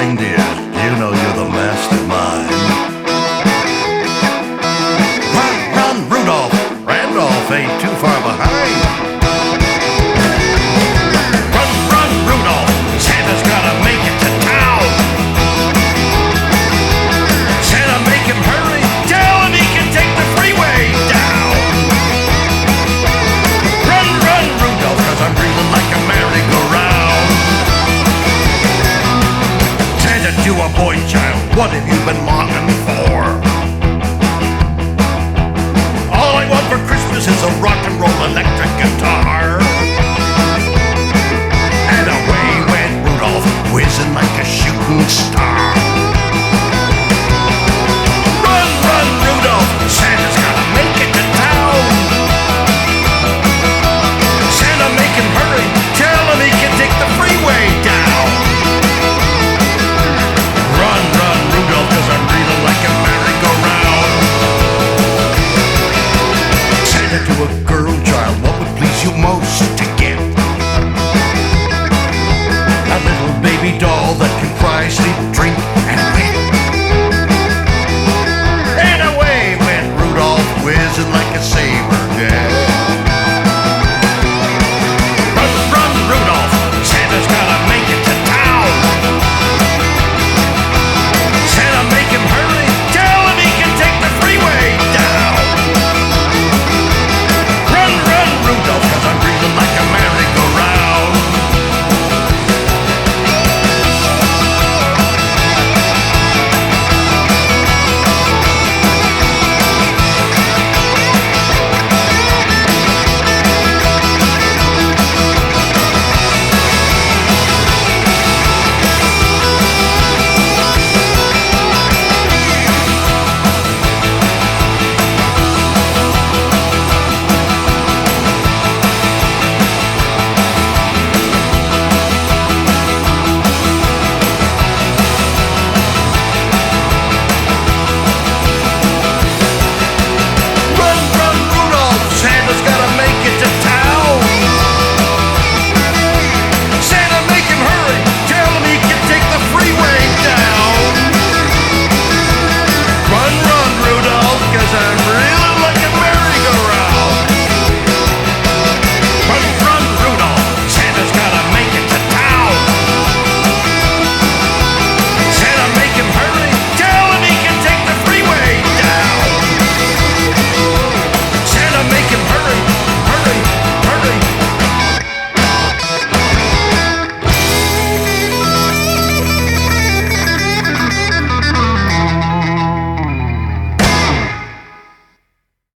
reindeers, you know you're the mastermind. Run, run, Rudolph! Randolph ain't too far behind. Run, run, Rudolph! Santa's gotta make it to town. Santa, make him hurry! Tell him he can take the freeway down. Run, run, Rudolph, 'cause I'm breathing like a merry-go-round. Santa, to a boy child, what have you been longing for? All I want for Christmas is a rock and roll electric guitar. And away went Rudolph, whizzing like a shooting star.